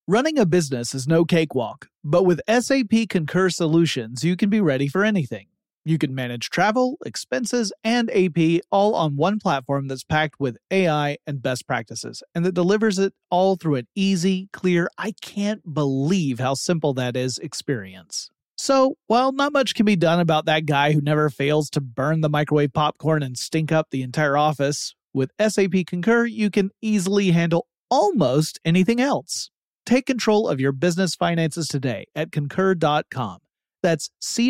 Running a business is no cakewalk, but with SAP Concur Solutions, you can be ready for anything. You can manage travel, expenses, and AP all on one platform that's packed with AI and best practices, and that delivers it all through an easy, clear, I can't believe how simple that is experience. So, while not much can be done about that guy who never fails to burn the microwave popcorn and stink up the entire office, with SAP Concur, you can easily handle almost anything else. Take control of your business finances today at Concur.com. That's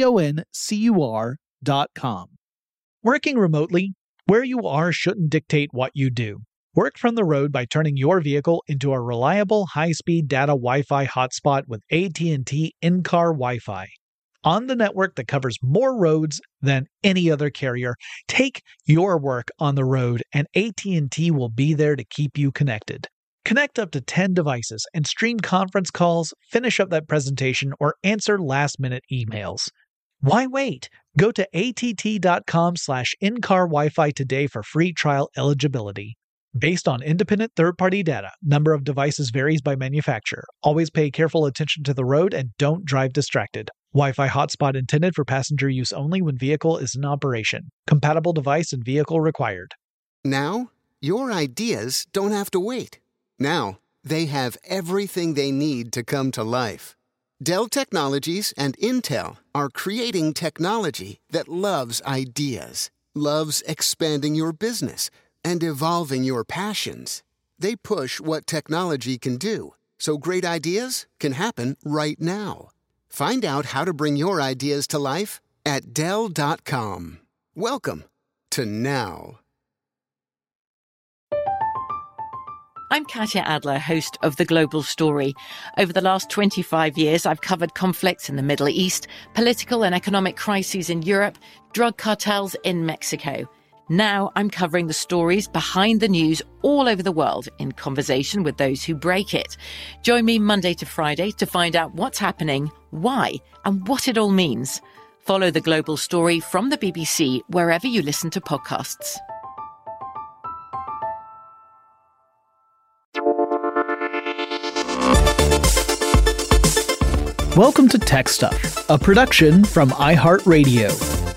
CONCUR.com. Working remotely, where you are shouldn't dictate what you do. Work from the road by turning your vehicle into a reliable high-speed data Wi-Fi hotspot with AT&T in-car Wi-Fi. On the network that covers more roads than any other carrier, take your work on the road and AT&T will be there to keep you connected. Connect up to 10 devices and stream conference calls, finish up that presentation, or answer last-minute emails. Why wait? Go to att.com/in-car Wi-Fi today for free trial eligibility. Based on independent third-party data, number of devices varies by manufacturer. Always pay careful attention to the road and don't drive distracted. Wi-Fi hotspot intended for passenger use only when vehicle is in operation. Compatible device and vehicle required. Now, your ideas don't have to wait. Now, they have everything they need to come to life. Dell Technologies and Intel are creating technology that loves ideas, loves expanding your business, and evolving your passions. They push what technology can do, so great ideas can happen right now. Find out how to bring your ideas to life at Dell.com. Welcome to now. I'm Katya Adler, host of The Global Story. Over the last 25 years, I've covered conflicts in the Middle East, political and economic crises in Europe, drug cartels in Mexico. Now I'm covering the stories behind the news all over the world in conversation with those who break it. Join me Monday to Friday to find out what's happening, why, and what it all means. Follow The Global Story from the BBC wherever you listen to podcasts. Welcome to Tech Stuff, a production from iHeartRadio.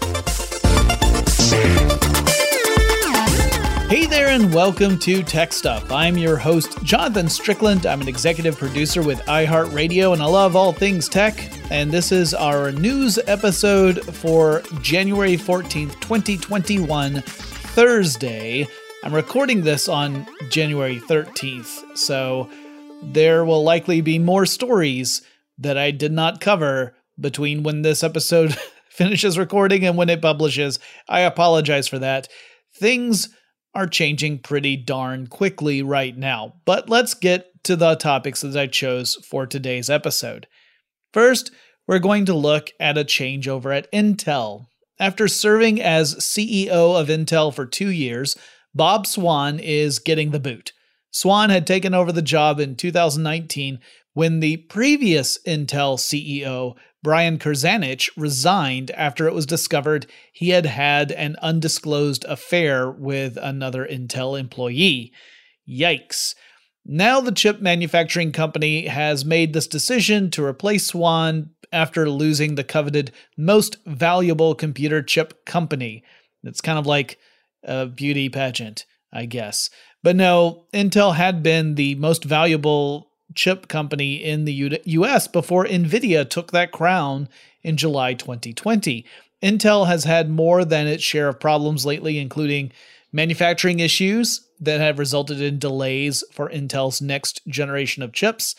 Hey there and welcome to Tech Stuff. I'm your host, Jonathan Strickland. I'm an executive producer with iHeartRadio and I love all things tech. And this is our news episode for January 14th, 2021, Thursday. I'm recording this on January 13th, so there will likely be more stories that I did not cover between when this episode finishes recording and when it publishes. I apologize for that. Things are changing pretty darn quickly right now, but let's get to the topics that I chose for today's episode. First, we're going to look at a changeover at Intel. After serving as CEO of Intel for 2 years, Bob Swan is getting the boot. Swan had taken over the job in 2019 when the previous Intel CEO, Brian Krzanich, resigned after it was discovered he had had an undisclosed affair with another Intel employee. Yikes. Now the chip manufacturing company has made this decision to replace Swan after losing the coveted most valuable computer chip company. It's kind of like a beauty pageant, I guess. But no, Intel had been the most valuable chip company in the US before NVIDIA took that crown in July 2020. Intel has had more than its share of problems lately, including manufacturing issues that have resulted in delays for Intel's next generation of chips.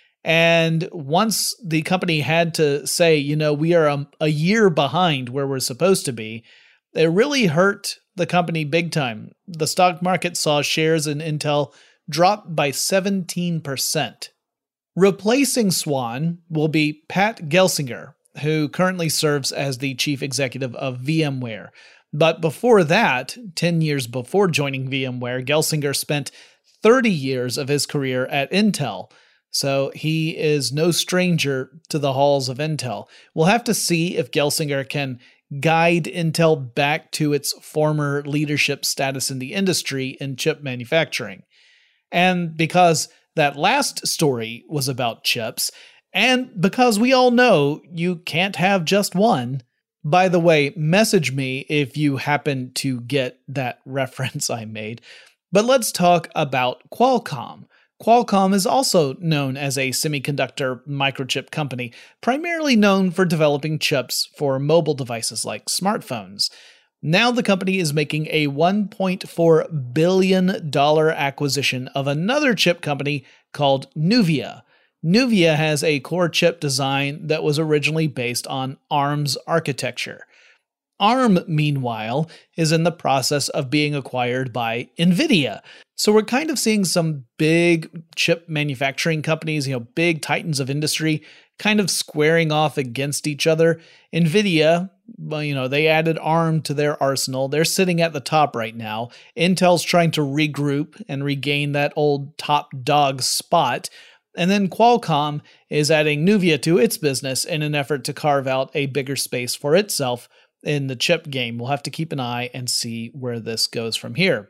And once the company had to say, we are a year behind where we're supposed to be, it really hurt the company big time. The stock market saw shares in Intel drop by 17%. Replacing Swan will be Pat Gelsinger, who currently serves as the chief executive of VMware. But before that, 10 years before joining VMware, Gelsinger spent 30 years of his career at Intel. So he is no stranger to the halls of Intel. We'll have to see if Gelsinger can guide Intel back to its former leadership status in the industry in chip manufacturing. And because That last story was about chips, and because we all know you can't have just one. By the way, message me if you happen to get that reference I made. But let's talk about Qualcomm. Qualcomm is also known as a semiconductor microchip company, primarily known for developing chips for mobile devices like smartphones. Now the company is making a $1.4 billion acquisition of another chip company called Nuvia. Nuvia has a core chip design that was originally based on ARM's architecture. ARM, meanwhile, is in the process of being acquired by NVIDIA. So we're kind of seeing some big chip manufacturing companies, big titans of industry, kind of squaring off against each other. NVIDIA, they added ARM to their arsenal. They're sitting at the top right now. Intel's trying to regroup and regain that old top dog spot. And then Qualcomm is adding Nuvia to its business in an effort to carve out a bigger space for itself in the chip game. We'll have to keep an eye and see where this goes from here.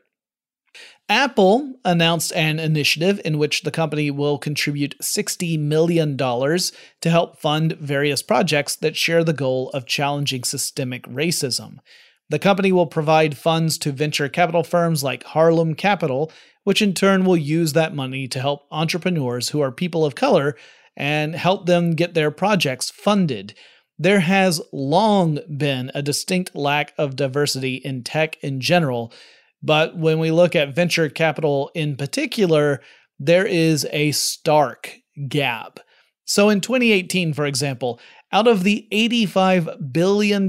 Apple announced an initiative in which the company will contribute $60 million to help fund various projects that share the goal of challenging systemic racism. The company will provide funds to venture capital firms like Harlem Capital, which in turn will use that money to help entrepreneurs who are people of color and help them get their projects funded. There has long been a distinct lack of diversity in tech in general, but when we look at venture capital in particular, there is a stark gap. So in 2018, for example, out of the $85 billion in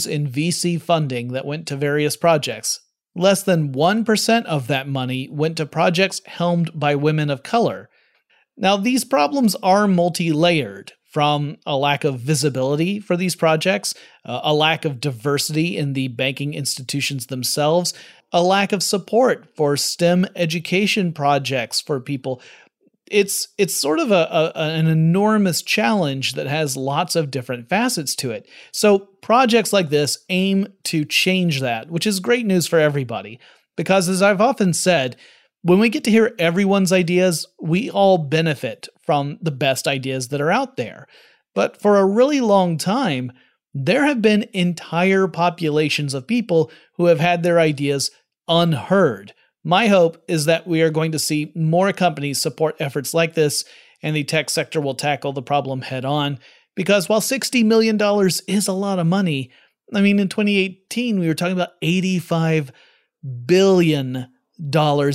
VC funding that went to various projects, less than 1% of that money went to projects helmed by women of color. Now, these problems are multi-layered, from a lack of visibility for these projects, a lack of diversity in the banking institutions themselves, a lack of support for STEM education projects for people. It's sort of an enormous challenge that has lots of different facets to it. So projects like this aim to change that, which is great news for everybody. Because as I've often said, when we get to hear everyone's ideas, we all benefit from the best ideas that are out there. But for a really long time, there have been entire populations of people who have had their ideas unheard. My hope is that we are going to see more companies support efforts like this, and the tech sector will tackle the problem head on. Because while $60 million is a lot of money, in 2018, we were talking about $85 billion in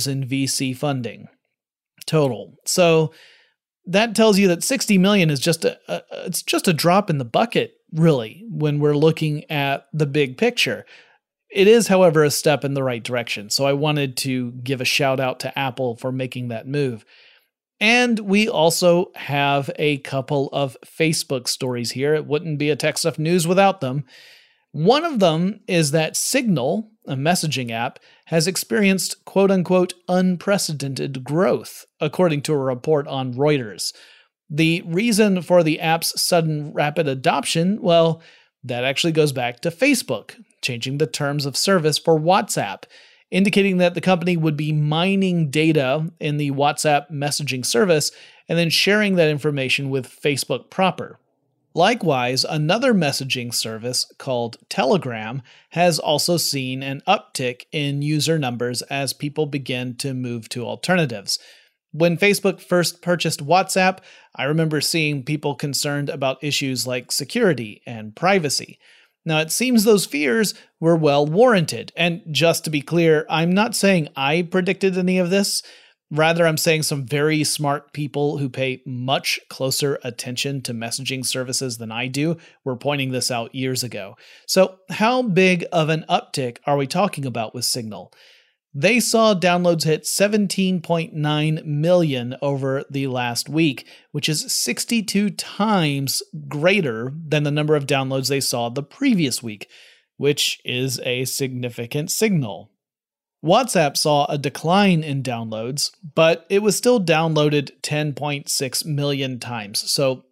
VC funding total. So that tells you that 60 million is just a drop in the bucket, really, when we're looking at the big picture. It is, however, a step in the right direction. So I wanted to give a shout out to Apple for making that move. And we also have a couple of Facebook stories here. It wouldn't be a Tech Stuff News without them. One of them is that Signal, a messaging app, has experienced quote-unquote unprecedented growth, according to a report on Reuters. The reason for the app's sudden rapid adoption, well, that actually goes back to Facebook, changing the terms of service for WhatsApp, indicating that the company would be mining data in the WhatsApp messaging service and then sharing that information with Facebook proper. Likewise, another messaging service called Telegram has also seen an uptick in user numbers as people begin to move to alternatives. When Facebook first purchased WhatsApp, I remember seeing people concerned about issues like security and privacy. Now, it seems those fears were well warranted. And just to be clear, I'm not saying I predicted any of this. Rather, I'm saying some very smart people who pay much closer attention to messaging services than I do were pointing this out years ago. So how big of an uptick are we talking about with Signal? They saw downloads hit 17.9 million over the last week, which is 62 times greater than the number of downloads they saw the previous week, which is a significant signal. WhatsApp saw a decline in downloads, but it was still downloaded 10.6 million times, so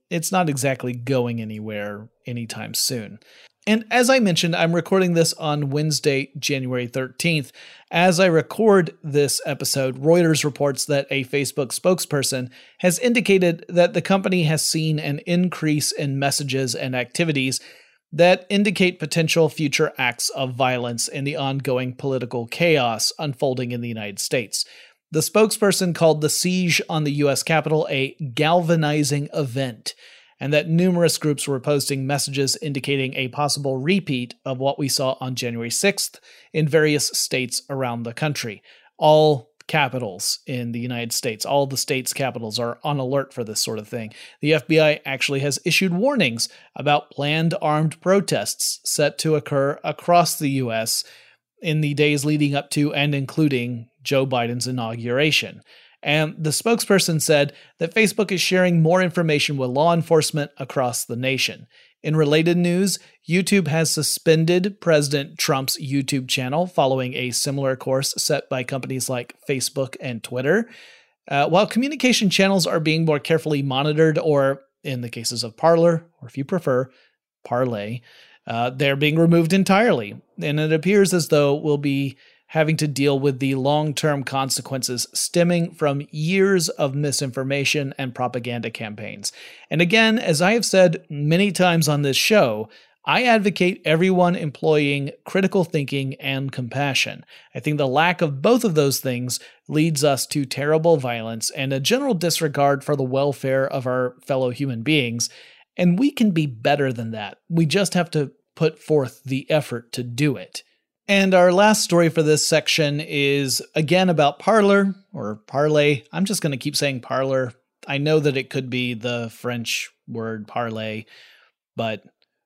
it's not exactly going anywhere anytime soon. And as I mentioned, I'm recording this on Wednesday, January 13th. As I record this episode, Reuters reports that a Facebook spokesperson has indicated that the company has seen an increase in messages and activities that indicate potential future acts of violence in the ongoing political chaos unfolding in the United States. The spokesperson called the siege on the U.S. Capitol a galvanizing event, and that numerous groups were posting messages indicating a possible repeat of what we saw on January 6th in various states around the country. All capitals in the United States, all the states' capitals are on alert for this sort of thing. The FBI actually has issued warnings about planned armed protests set to occur across the U.S. in the days leading up to and including Joe Biden's inauguration. And the spokesperson said that Facebook is sharing more information with law enforcement across the nation. In related news, YouTube has suspended President Trump's YouTube channel following a similar course set by companies like Facebook and Twitter. While communication channels are being more carefully monitored, or in the cases of Parler, or if you prefer, Parlay, they're being removed entirely. And it appears as though we'll be having to deal with the long-term consequences stemming from years of misinformation and propaganda campaigns. And again, as I have said many times on this show, I advocate everyone employing critical thinking and compassion. I think the lack of both of those things leads us to terrible violence and a general disregard for the welfare of our fellow human beings. And we can be better than that. We just have to put forth the effort to do it. And our last story for this section is, again, about Parler, or Parlay. I'm just going to keep saying Parler. I know that it could be the French word parlay, but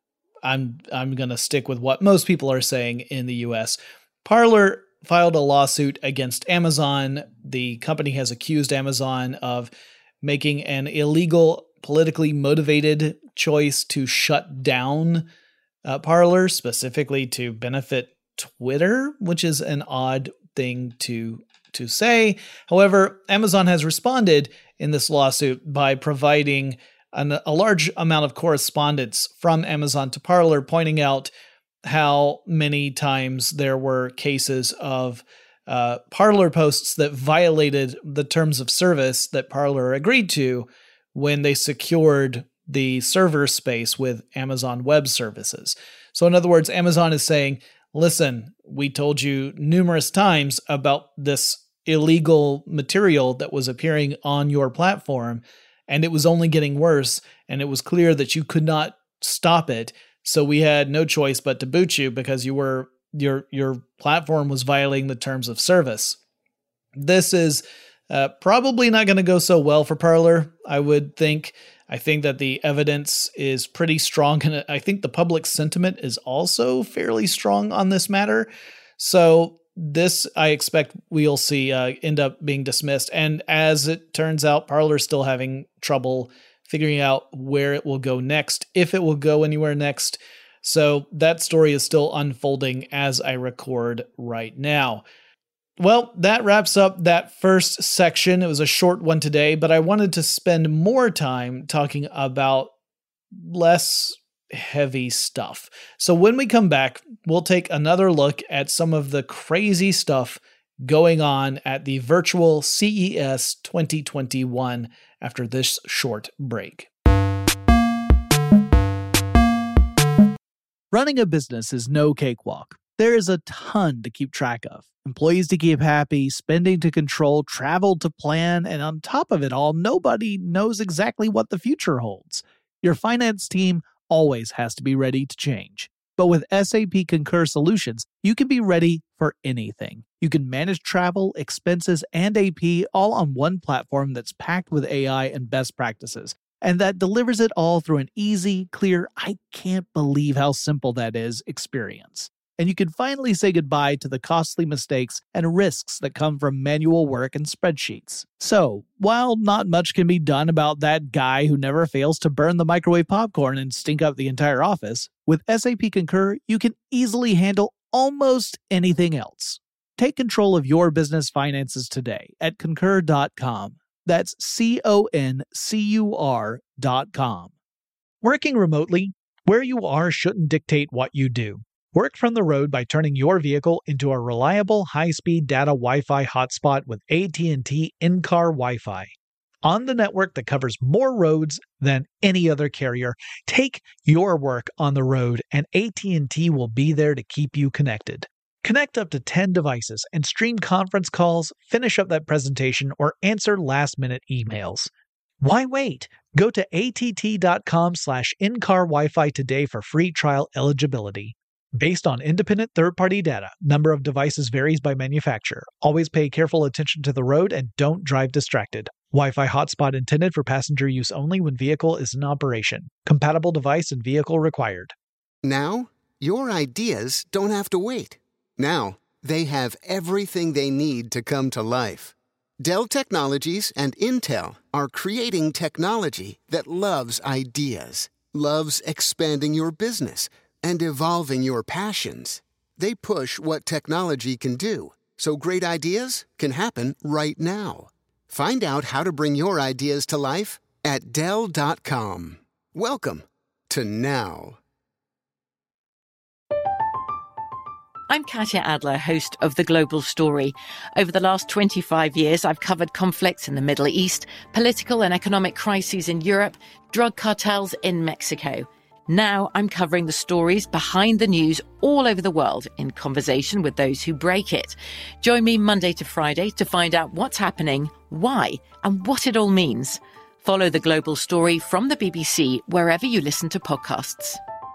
I'm going to stick with what most people are saying in the US. Parler filed a lawsuit against Amazon. The company has accused Amazon of making an illegal, politically motivated choice to shut down Parler, specifically to benefit Twitter, which is an odd thing to say. However, Amazon has responded in this lawsuit by providing a large amount of correspondence from Amazon to Parler, pointing out how many times there were cases of Parler posts that violated the terms of service that Parler agreed to when they secured the server space with Amazon Web Services. So in other words, Amazon is saying, listen, we told you numerous times about this illegal material that was appearing on your platform, and it was only getting worse, and it was clear that you could not stop it, so we had no choice but to boot you because your platform was violating the terms of service. This is probably not going to go so well for Parler, I would think. I think that the evidence is pretty strong, and I think the public sentiment is also fairly strong on this matter. So this, I expect we'll see end up being dismissed. And as it turns out, Parler's still having trouble figuring out where it will go next, if it will go anywhere next. So that story is still unfolding as I record right now. Well, that wraps up that first section. It was a short one today, but I wanted to spend more time talking about less heavy stuff. So when we come back, we'll take another look at some of the crazy stuff going on at the virtual CES 2021 after this short break. Running a business is no cakewalk. There is a ton to keep track of. Employees to keep happy, spending to control, travel to plan, and on top of it all, nobody knows exactly what the future holds. Your finance team always has to be ready to change. But with SAP Concur Solutions, you can be ready for anything. You can manage travel, expenses, and AP all on one platform that's packed with AI and best practices, and that delivers it all through an easy, clear, I can't believe how simple that is experience. And you can finally say goodbye to the costly mistakes and risks that come from manual work and spreadsheets. So, while not much can be done about that guy who never fails to burn the microwave popcorn and stink up the entire office, with SAP Concur, you can easily handle almost anything else. Take control of your business finances today at Concur.com. That's CONCUR.com. Working remotely, where you are shouldn't dictate what you do. Work from the road by turning your vehicle into a reliable high-speed data Wi-Fi hotspot with AT&T in-car Wi-Fi. On the network that covers more roads than any other carrier, take your work on the road and AT&T will be there to keep you connected. Connect up to 10 devices and stream conference calls, finish up that presentation, or answer last-minute emails. Why wait? Go to att.com/in-car Wi-Fi today for free trial eligibility. Based on independent third-party data, number of devices varies by manufacturer. Always pay careful attention to the road and don't drive distracted. Wi-Fi hotspot intended for passenger use only when vehicle is in operation. Compatible device and vehicle required. Now, your ideas don't have to wait. Now, they have everything they need to come to life. Dell Technologies and Intel are creating technology that loves ideas, loves expanding your business, and evolving your passions. They push what technology can do, so great ideas can happen right now. Find out how to bring your ideas to life at Dell.com. Welcome to now. I'm Katya Adler, host of The Global Story. Over the last 25 years, I've covered conflicts in the Middle East, political and economic crises in Europe, drug cartels in Mexico. Now I'm covering the stories behind the news all over the world in conversation with those who break it. Join me Monday to Friday to find out what's happening, why, and what it all means. Follow The Global Story from the BBC wherever you listen to podcasts.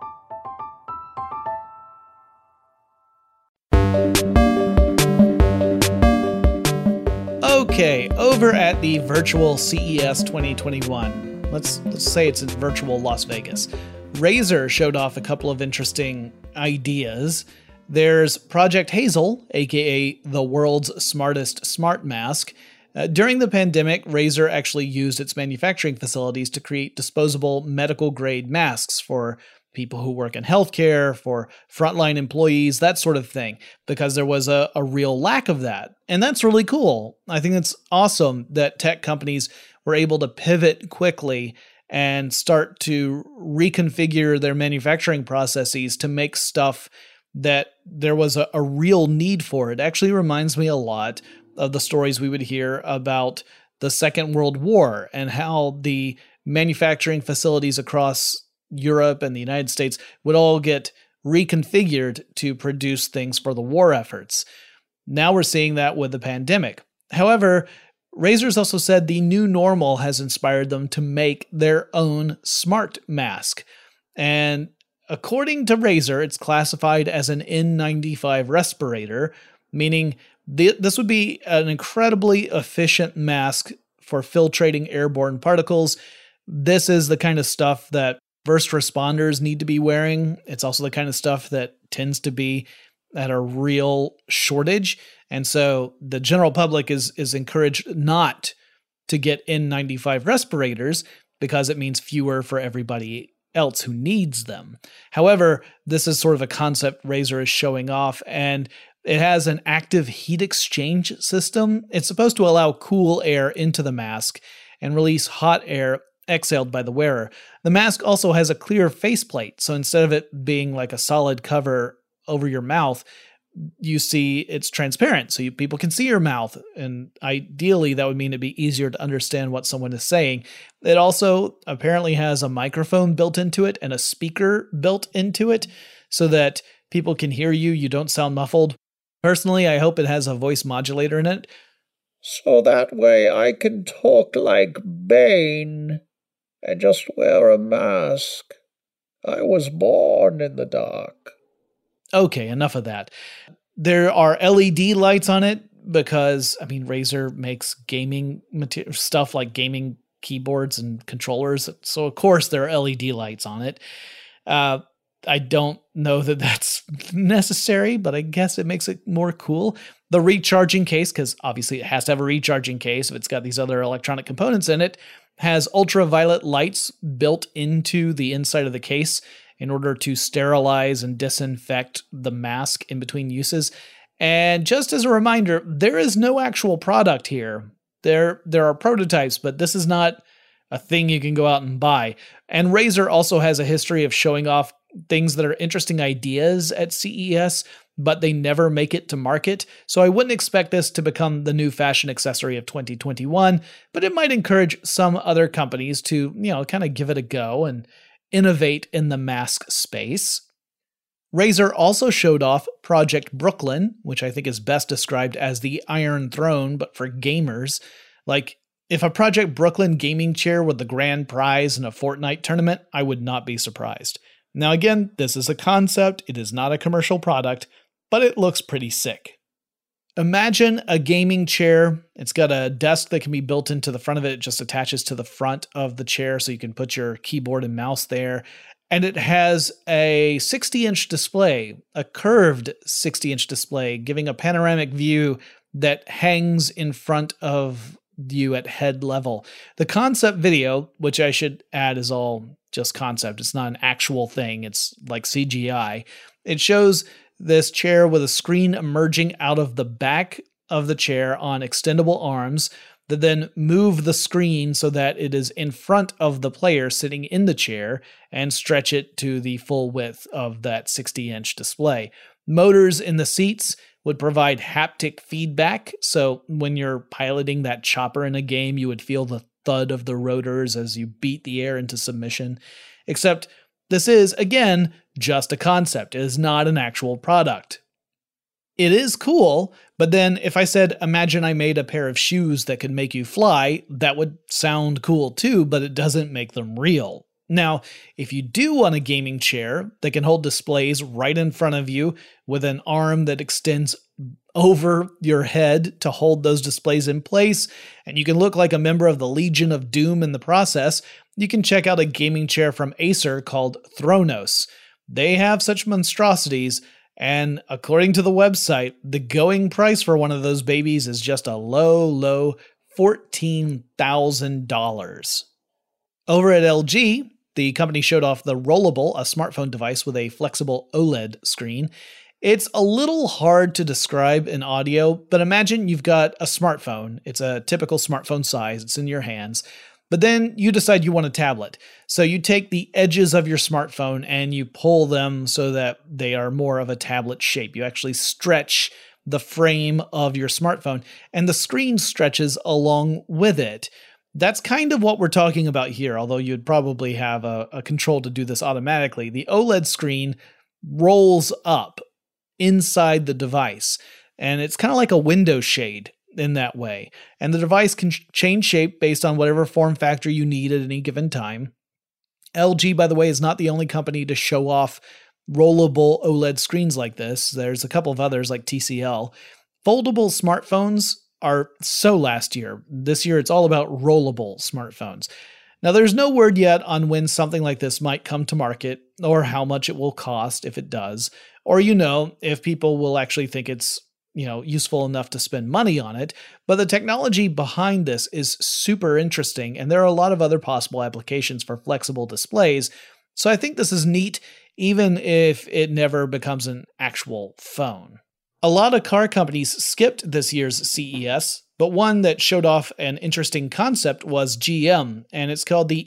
Okay, over at the virtual CES 2021, let's say it's in virtual Las Vegas, Razer showed off a couple of interesting ideas. There's Project Hazel, aka the world's smartest smart mask. During the pandemic, Razer actually used its manufacturing facilities to create disposable medical-grade masks for people who work in healthcare, for frontline employees, that sort of thing, because there was a real lack of that. And that's really cool. I think it's awesome that tech companies were able to pivot quickly and start to reconfigure their manufacturing processes to make stuff that there was a real need for. It actually reminds me a lot of the stories we would hear about the Second World War and how the manufacturing facilities across Europe and the United States would all get reconfigured to produce things for the war efforts. Now we're seeing that with the pandemic. However, Razer's also said the new normal has inspired them to make their own smart mask. And according to Razer, it's classified as an N95 respirator, meaning this would be an incredibly efficient mask for filtrating airborne particles. This is the kind of stuff that first responders need to be wearing. It's also the kind of stuff that tends to be at a real shortage. And so the general public is encouraged not to get N95 respirators because it means fewer for everybody else who needs them. However, this is sort of a concept Razer is showing off, and it has an active heat exchange system. It's supposed to allow cool air into the mask and release hot air exhaled by the wearer. The mask also has a clear faceplate, so instead of it being like a solid cover over your mouth, you see it's transparent, so people can see your mouth, and ideally that would mean it'd be easier to understand what someone is saying. It also apparently has a microphone built into it and a speaker built into it so that people can hear you. You don't sound muffled. Personally, I hope it has a voice modulator in it, so that way I can talk like Bane and just wear a mask. I was born in the dark. Okay, enough of that. There are LED lights on it because, Razer makes gaming stuff like gaming keyboards and controllers. So, of course, there are LED lights on it. I don't know that that's necessary, but I guess it makes it more cool. The recharging case, because obviously it has to have a recharging case if it's got these other electronic components in it, has ultraviolet lights built into the inside of the case in order to sterilize and disinfect the mask in between uses. And just as a reminder, there is no actual product here. There are prototypes, but this is not a thing you can go out and buy. And Razer also has a history of showing off things that are interesting ideas at CES, but they never make it to market. So I wouldn't expect this to become the new fashion accessory of 2021, but it might encourage some other companies to, kind of give it a go and innovate in the mask space. Razer also showed off Project Brooklyn, which I think is best described as the Iron Throne, but for gamers. Like, if a Project Brooklyn gaming chair were the grand prize in a Fortnite tournament, I would not be surprised. Now again, this is a concept, it is not a commercial product, but it looks pretty sick. Imagine a gaming chair. It's got a desk that can be built into the front of it. It just attaches to the front of the chair so you can put your keyboard and mouse there. And it has a 60-inch display, a curved 60-inch display, giving a panoramic view that hangs in front of you at head level. The concept video, which I should add is all just concept, it's not an actual thing, it's like CGI. It shows this chair with a screen emerging out of the back of the chair on extendable arms that then move the screen so that it is in front of the player sitting in the chair and stretch it to the full width of that 60-inch display. Motors in the seats would provide haptic feedback, so when you're piloting that chopper in a game, you would feel the thud of the rotors as you beat the air into submission. Except this is, again, just a concept. It is not an actual product. It is cool, but then if I said, imagine I made a pair of shoes that could make you fly, that would sound cool too, but it doesn't make them real. Now, if you do want a gaming chair that can hold displays right in front of you with an arm that extends over your head to hold those displays in place, and you can look like a member of the Legion of Doom in the process, you can check out a gaming chair from Acer called Thronos. They have such monstrosities, and according to the website, the going price for one of those babies is just a low $14,000. Over at LG, the company showed off the Rollable, a smartphone device with a flexible OLED screen. It's a little hard to describe in audio, but imagine you've got a smartphone. It's a typical smartphone size. It's in your hands. But then you decide you want a tablet. So you take the edges of your smartphone and you pull them so that they are more of a tablet shape. You actually stretch the frame of your smartphone, and the screen stretches along with it. That's kind of what we're talking about here, although you'd probably have a control to do this automatically. The OLED screen rolls up inside the device, and it's kind of like a window shade in that way. And the device can change shape based on whatever form factor you need at any given time. LG, by the way, is not the only company to show off rollable OLED screens like this. There's a couple of others like TCL. Foldable smartphones are so last year. This year, it's all about rollable smartphones. Now, there's no word yet on when something like this might come to market or how much it will cost if it does, or, if people will actually think it's, useful enough to spend money on it. But the technology behind this is super interesting, and there are a lot of other possible applications for flexible displays. So I think this is neat, even if it never becomes an actual phone. A lot of car companies skipped this year's CES, but one that showed off an interesting concept was GM, and it's called the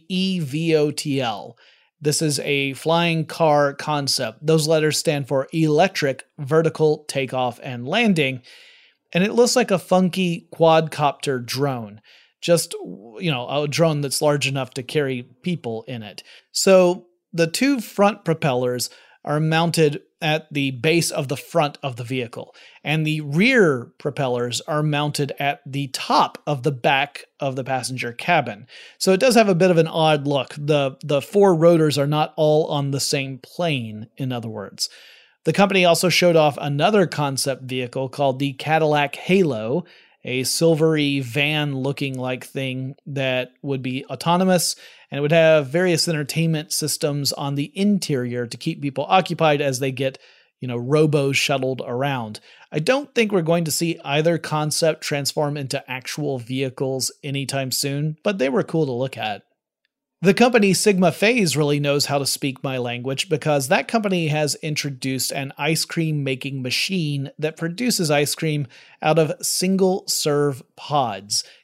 eVTOL. This is a flying car concept. Those letters stand for Electric Vertical Takeoff and Landing, and it looks like a funky quadcopter drone. Just, a drone that's large enough to carry people in it. So the two front propellers are mounted at the base of the front of the vehicle, and the rear propellers are mounted at the top of the back of the passenger cabin. So it does have a bit of an odd look. The four rotors are not all on the same plane, in other words. The company also showed off another concept vehicle called the Cadillac Halo, a silvery van-looking like thing that would be autonomous, and it would have various entertainment systems on the interior to keep people occupied as they get, robo-shuttled around. I don't think we're going to see either concept transform into actual vehicles anytime soon, but they were cool to look at. The company Sigma Phase really knows how to speak my language because that company has introduced an ice cream making machine that produces ice cream out of single-serve pods.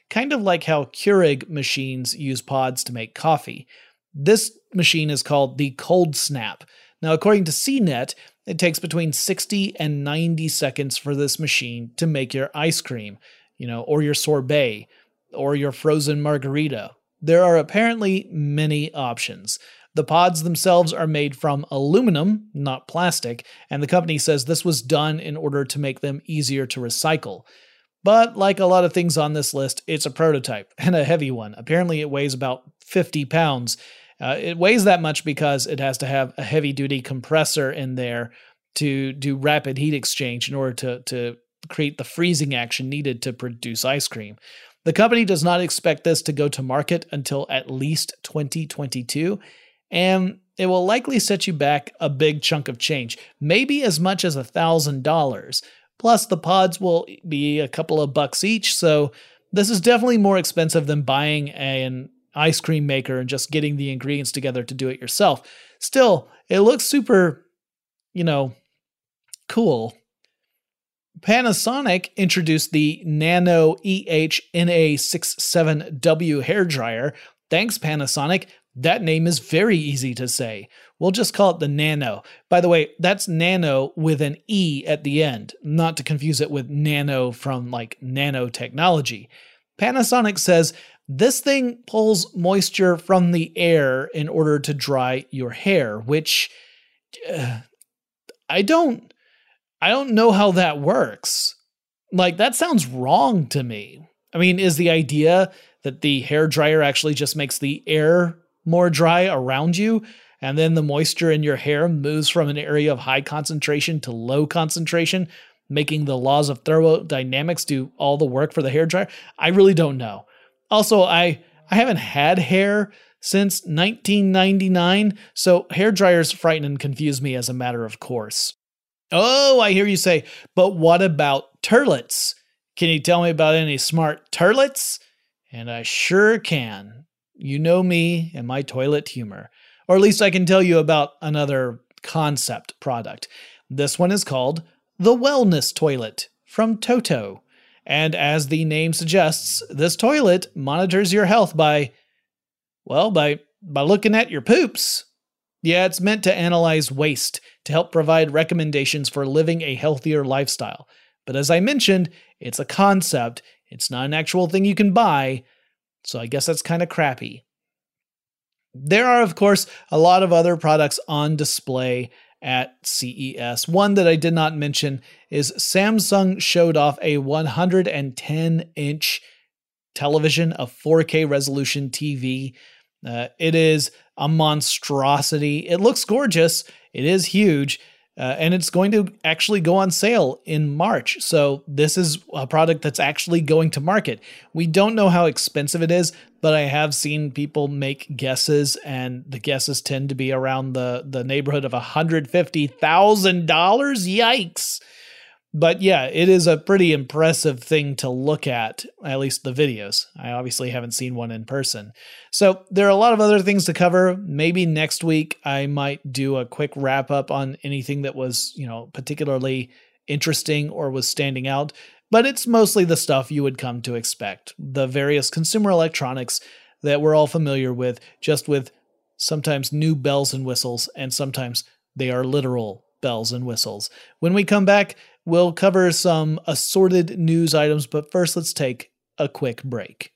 kind of like how Keurig machines use pods to make coffee. This machine is called the Cold Snap. Now, according to CNET, it takes between 60 and 90 seconds for this machine to make your ice cream, or your sorbet, or your frozen margarita. There are apparently many options. The pods themselves are made from aluminum, not plastic, and the company says this was done in order to make them easier to recycle. But like a lot of things on this list, it's a prototype, and a heavy one. Apparently it weighs about 50 pounds. It weighs that much because it has to have a heavy-duty compressor in there to do rapid heat exchange in order to create the freezing action needed to produce ice cream. The company does not expect this to go to market until at least 2022, and it will likely set you back a big chunk of change, maybe as much as $1,000. Plus, the pods will be a couple of bucks each, so this is definitely more expensive than buying an ice cream maker and just getting the ingredients together to do it yourself. Still, it looks super, cool. Panasonic introduced the Nano EH-NA67W hairdryer. Thanks, Panasonic. That name is very easy to say. We'll just call it the Nano. By the way, that's Nano with an E at the end, not to confuse it with nano from nanotechnology. Panasonic says this thing pulls moisture from the air in order to dry your hair, which I don't know how that works. That sounds wrong to me. I mean, is the idea that the hairdryer actually just makes the air more dry around you, and then the moisture in your hair moves from an area of high concentration to low concentration, making the laws of thermodynamics do all the work for the hairdryer? I really don't know. Also, I haven't had hair since 1999, so hairdryers frighten and confuse me as a matter of course. Oh, I hear you say, but what about turlets? Can you tell me about any smart turlets? And I sure can. You know me and my toilet humor. Or at least I can tell you about another concept product. This one is called the Wellness Toilet from Toto. And as the name suggests, this toilet monitors your health by looking at your poops. Yeah, it's meant to analyze waste to help provide recommendations for living a healthier lifestyle. But as I mentioned, it's a concept. It's not an actual thing you can buy. So I guess that's kind of crappy. There are, of course, a lot of other products on display at CES. One that I did not mention is Samsung showed off a 110-inch television, a 4K resolution TV. It is a monstrosity. It looks gorgeous. It is huge. And it's going to actually go on sale in March. So this is a product that's actually going to market. We don't know how expensive it is, but I have seen people make guesses, and the guesses tend to be around the neighborhood of $150,000. Yikes. But yeah, it is a pretty impressive thing to look at least the videos. I obviously haven't seen one in person. So there are a lot of other things to cover. Maybe next week I might do a quick wrap up on anything that was, particularly interesting or was standing out. But it's mostly the stuff you would come to expect. The various consumer electronics that we're all familiar with, just with sometimes new bells and whistles, and sometimes they are literal bells and whistles. When we come back, we'll cover some assorted news items, but first let's take a quick break.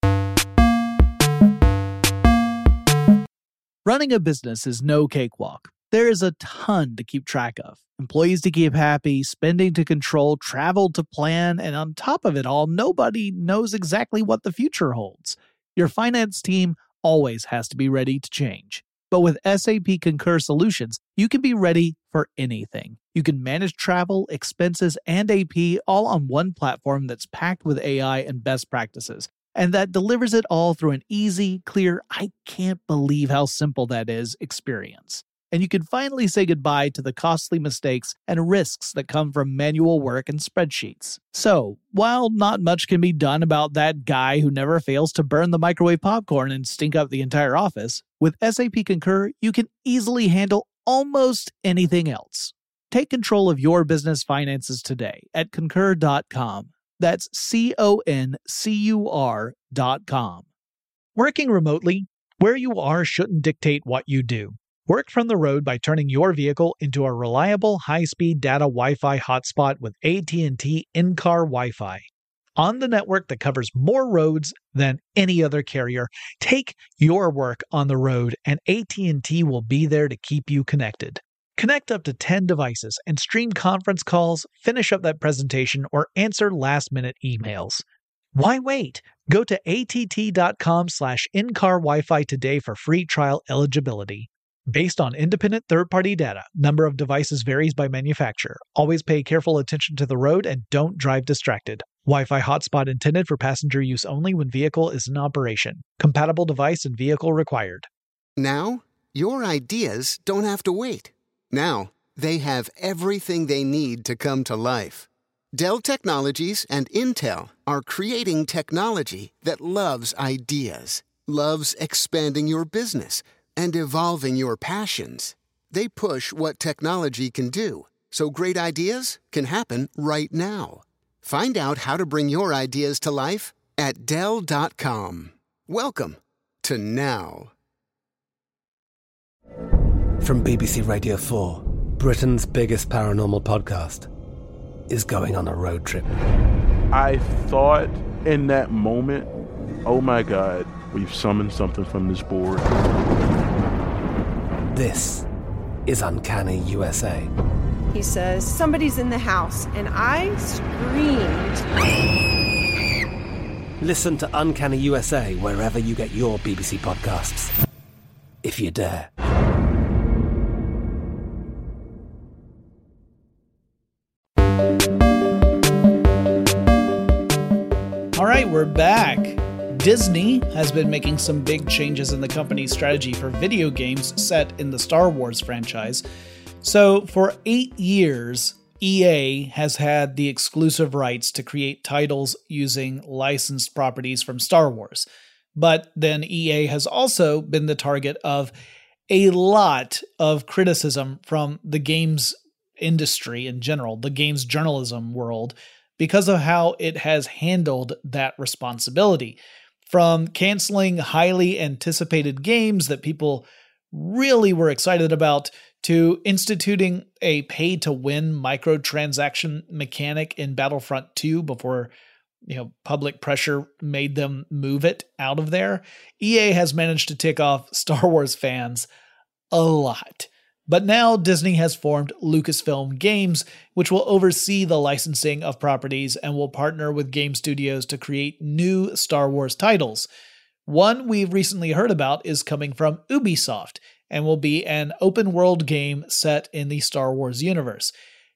Running a business is no cakewalk. There is a ton to keep track of. Employees to keep happy, spending to control, travel to plan, and on top of it all, nobody knows exactly what the future holds. Your finance team always has to be ready to change. But with SAP Concur Solutions, you can be ready for anything. You can manage travel, expenses, and AP all on one platform that's packed with AI and best practices, and that delivers it all through an easy, clear, I can't believe how simple that is experience. And you can finally say goodbye to the costly mistakes and risks that come from manual work and spreadsheets. So, while not much can be done about that guy who never fails to burn the microwave popcorn and stink up the entire office, with SAP Concur, you can easily handle almost anything else. Take control of your business finances today at Concur.com. That's CONCUR.com. Working remotely, where you are shouldn't dictate what you do. Work from the road by turning your vehicle into a reliable high-speed data Wi-Fi hotspot with AT&T in-car Wi-Fi. On the network that covers more roads than any other carrier, take your work on the road and AT&T will be there to keep you connected. Connect up to 10 devices and stream conference calls, finish up that presentation, or answer last-minute emails. Why wait? Go to att.com/in-car Wi-Fi today for free trial eligibility. Based on independent third-party data, number of devices varies by manufacturer. Always pay careful attention to the road and don't drive distracted. Wi-Fi hotspot intended for passenger use only when vehicle is in operation. Compatible device and vehicle required. Now, your ideas don't have to wait. Now, they have everything they need to come to life. Dell Technologies and Intel are creating technology that loves ideas, loves expanding your business, and evolving your passions. They push what technology can do, so great ideas can happen right now. Find out how to bring your ideas to life at Dell.com. Welcome to Now. From BBC Radio 4, Britain's biggest paranormal podcast is going on a road trip. I thought in that moment, oh my God, we've summoned something from this board. This is Uncanny USA. He says, somebody's in the house, and I screamed. Listen to Uncanny USA wherever you get your BBC podcasts, if you dare. All right, we're back. Disney has been making some big changes in the company's strategy for video games set in the Star Wars franchise. So, for 8 years, EA has had the exclusive rights to create titles using licensed properties from Star Wars. But then EA has also been the target of a lot of criticism from the games industry in general, the games journalism world, because of how it has handled that responsibility. From canceling highly anticipated games that people really were excited about, to instituting a pay-to-win microtransaction mechanic in Battlefront 2 before public pressure made them move it out of there, EA has managed to tick off Star Wars fans a lot. But now Disney has formed Lucasfilm Games, which will oversee the licensing of properties and will partner with game studios to create new Star Wars titles. One we've recently heard about is coming from Ubisoft and will be an open-world game set in the Star Wars universe.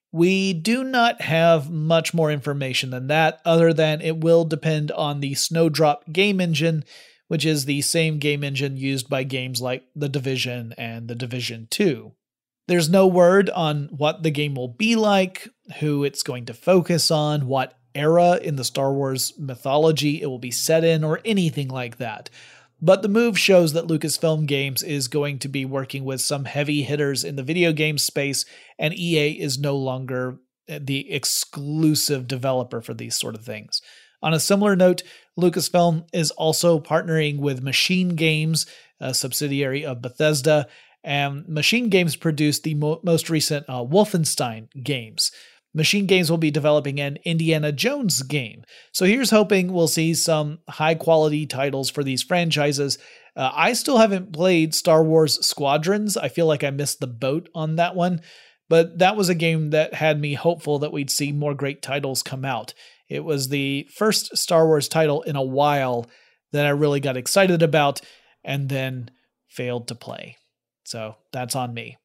We do not have much more information than that, other than it will depend on the Snowdrop game engine, which is the same game engine used by games like The Division and The Division 2. There's no word on what the game will be like, who it's going to focus on, what era in the Star Wars mythology it will be set in, or anything like that. But the move shows that Lucasfilm Games is going to be working with some heavy hitters in the video game space, and EA is no longer the exclusive developer for these sort of things. On a similar note, Lucasfilm is also partnering with Machine Games, a subsidiary of Bethesda, and Machine Games produced the most recent Wolfenstein games. Machine Games will be developing an Indiana Jones game. So here's hoping we'll see some high-quality titles for these franchises. I still haven't played Star Wars Squadrons. I feel like I missed the boat on that one. But that was a game that had me hopeful that we'd see more great titles come out. It was the first Star Wars title in a while that I really got excited about and then failed to play. So that's on me.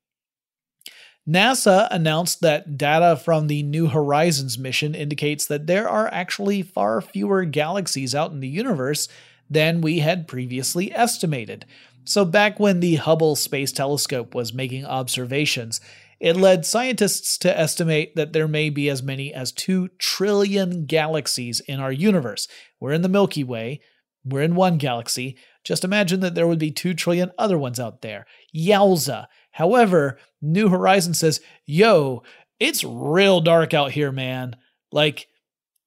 NASA announced that data from the New Horizons mission indicates that there are actually far fewer galaxies out in the universe than we had previously estimated. So back when the Hubble Space Telescope was making observations, it led scientists to estimate that there may be as many as 2 trillion galaxies in our universe. We're in the Milky Way. We're in one galaxy. Just imagine that there would be 2 trillion other ones out there. Yowza. However, New Horizons says, yo, it's real dark out here, man. Like,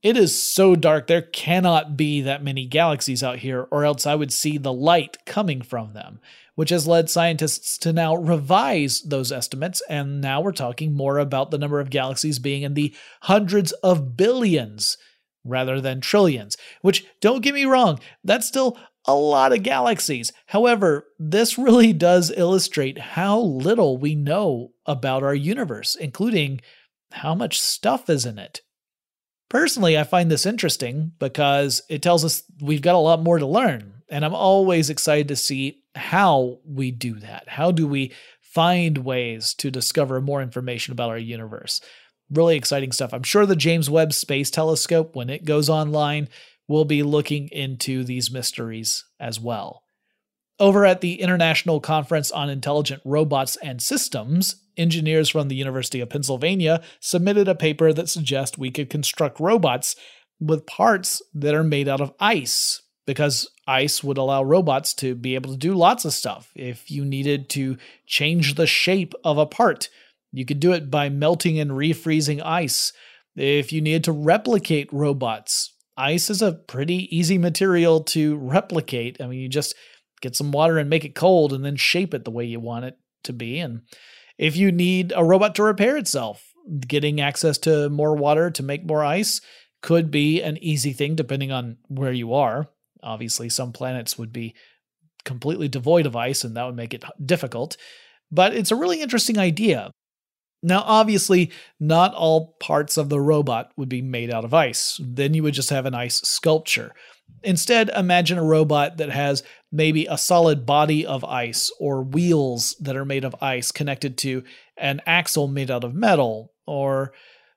It is so dark, there cannot be that many galaxies out here, or else I would see the light coming from them, which has led scientists to now revise those estimates, and now we're talking more about the number of galaxies being in the hundreds of billions rather than trillions, which, don't get me wrong, that's still a lot of galaxies. However, this really does illustrate how little we know about our universe, including how much stuff is in it. Personally, I find this interesting because it tells us we've got a lot more to learn, and I'm always excited to see how we do that. How do we find ways to discover more information about our universe? Really exciting stuff. I'm sure the James Webb Space Telescope, when it goes online, will be looking into these mysteries as well. Over at the International Conference on Intelligent Robots and Systems, engineers from the University of Pennsylvania submitted a paper that suggests we could construct robots with parts that are made out of ice, because ice would allow robots to be able to do lots of stuff. If you needed to change the shape of a part, you could do it by melting and refreezing ice. If you needed to replicate robots, ice is a pretty easy material to replicate. I mean, you just get some water and make it cold and then shape it the way you want it to be. And if you need a robot to repair itself, getting access to more water to make more ice could be an easy thing depending on where you are. Obviously, some planets would be completely devoid of ice, and that would make it difficult. But it's a really interesting idea. Now, obviously, not all parts of the robot would be made out of ice. Then you would just have an ice sculpture. Instead, imagine a robot that has maybe a solid body of ice or wheels that are made of ice connected to an axle made out of metal, or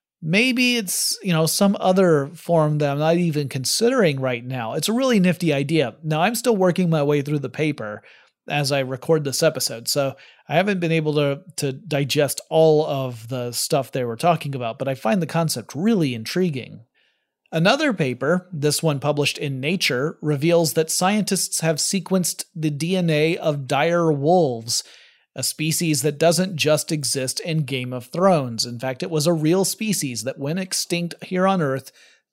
maybe it's, some other form that I'm not even considering right now. It's a really nifty idea. Now, I'm still working my way through the paper as I record this episode, so I haven't been able to digest all of the stuff they were talking about, but I find the concept really intriguing. Another paper, this one published in Nature, reveals that scientists have sequenced the DNA of dire wolves, a species that doesn't just exist in Game of Thrones. In fact, it was a real species that went extinct here on Earth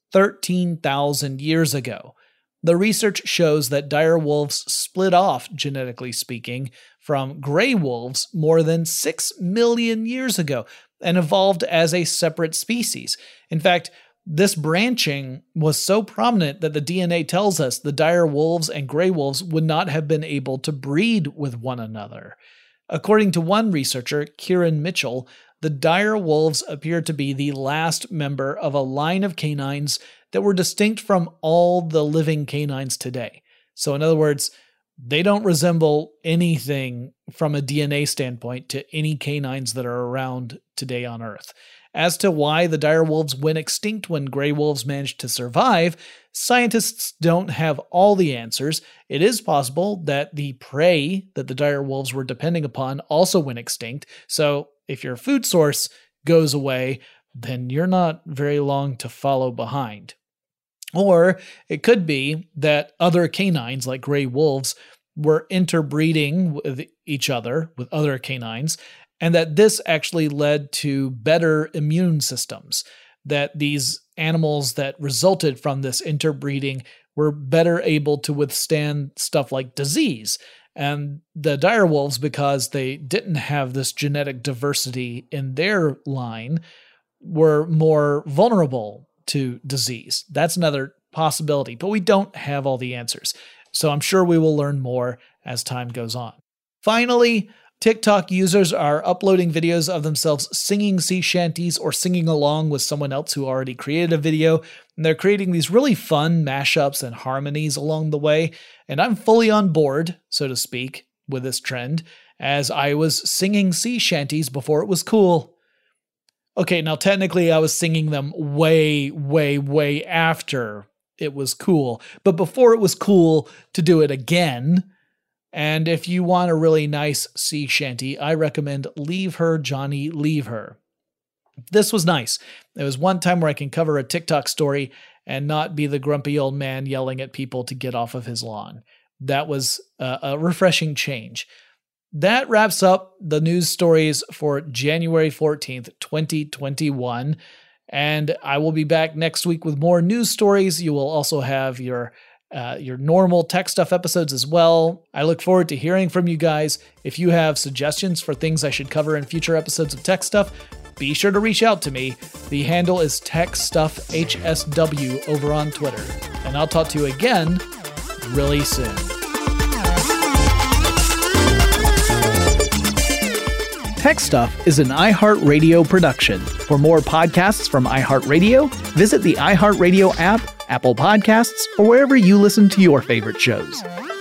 13,000 years ago. The research shows that dire wolves split off, genetically speaking, from gray wolves more than 6 million years ago and evolved as a separate species. In fact, this branching was so prominent that the DNA tells us the dire wolves and gray wolves would not have been able to breed with one another. According to one researcher, Kieran Mitchell, the dire wolves appear to be the last member of a line of canines that were distinct from all the living canines today. So in other words, they don't resemble anything from a DNA standpoint to any canines that are around today on Earth. As to why the dire wolves went extinct when gray wolves managed to survive, scientists don't have all the answers. It is possible that the prey that the dire wolves were depending upon also went extinct. So if your food source goes away, then you're not very long to follow behind. Or it could be that other canines, like gray wolves, were interbreeding with each other, with other canines, and that this actually led to better immune systems, that these animals that resulted from this interbreeding were better able to withstand stuff like disease. And the dire wolves, because they didn't have this genetic diversity in their line, were more vulnerable to disease. That's another possibility, but we don't have all the answers. So I'm sure we will learn more as time goes on. Finally, TikTok users are uploading videos of themselves singing sea shanties or singing along with someone else who already created a video. And they're creating these really fun mashups and harmonies along the way. And I'm fully on board, so to speak, with this trend, as I was singing sea shanties before it was cool. Okay, now technically I was singing them way, way, way after it was cool. But before it was cool to do it again. And if you want a really nice sea shanty, I recommend Leave Her, Johnny, Leave Her. This was nice. There was one time where I can cover a TikTok story and not be the grumpy old man yelling at people to get off of his lawn. That was a refreshing change. That wraps up the news stories for January 14th, 2021. And I will be back next week with more news stories. You will also have your normal tech stuff episodes as well. I look forward to hearing from you guys. If you have suggestions for things I should cover in future episodes of Tech Stuff, be sure to reach out to me. The handle is TechStuffHSW over on Twitter. And I'll talk to you again really soon. Tech Stuff is an iHeartRadio production. For more podcasts from iHeartRadio, visit the iHeartRadio app, Apple Podcasts, or wherever you listen to your favorite shows.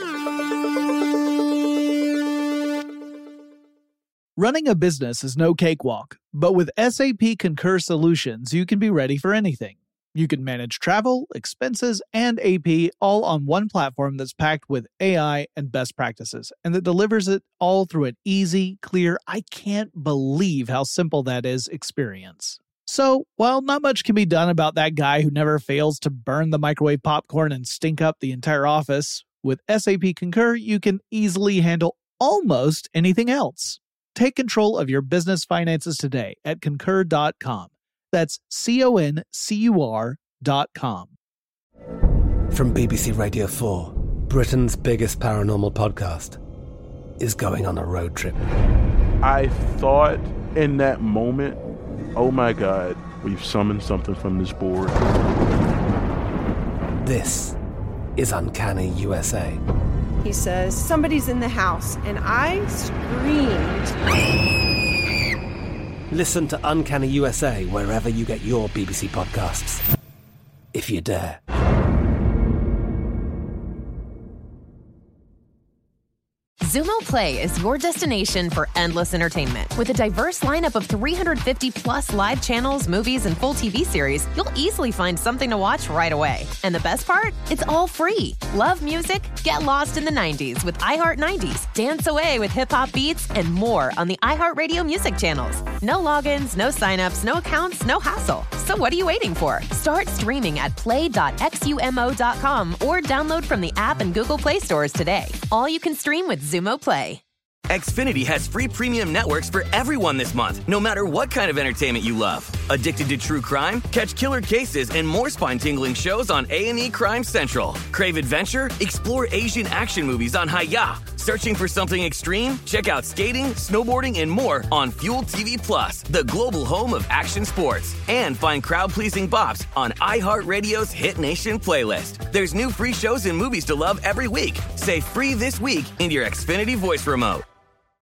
Running a business is no cakewalk, but with SAP Concur Solutions, you can be ready for anything. You can manage travel, expenses, and AP all on one platform that's packed with AI and best practices, and that delivers it all through an easy, clear, I can't believe how simple that is experience. So, while not much can be done about that guy who never fails to burn the microwave popcorn and stink up the entire office, with SAP Concur, you can easily handle almost anything else. Take control of your business finances today at Concur.com. That's CONCUR.com. From BBC Radio 4, Britain's biggest paranormal podcast is going on a road trip. I thought in that moment, oh my God, we've summoned something from this board. This is Uncanny USA. He says, somebody's in the house, and I screamed. Listen to Uncanny USA wherever you get your BBC podcasts, if you dare. Xumo Play is your destination for endless entertainment. With a diverse lineup of 350-plus live channels, movies, and full TV series, you'll easily find something to watch right away. And the best part? It's all free. Love music? Get lost in the 90s with iHeart 90s, dance away with hip-hop beats, and more on the iHeartRadio music channels. No logins, no signups, no accounts, no hassle. So what are you waiting for? Start streaming at play.xumo.com or download from the app and Google Play stores today. All you can stream with Xumo Play. Xfinity has free premium networks for everyone this month, no matter what kind of entertainment you love. Addicted to true crime? Catch killer cases and more spine-tingling shows on A&E Crime Central. Crave adventure? Explore Asian action movies on Hi-Ya. Searching for something extreme? Check out skating, snowboarding, and more on Fuel TV Plus, the global home of action sports. And find crowd-pleasing bops on iHeartRadio's Hit Nation playlist. There's new free shows and movies to love every week. Say free this week in your Xfinity voice remote.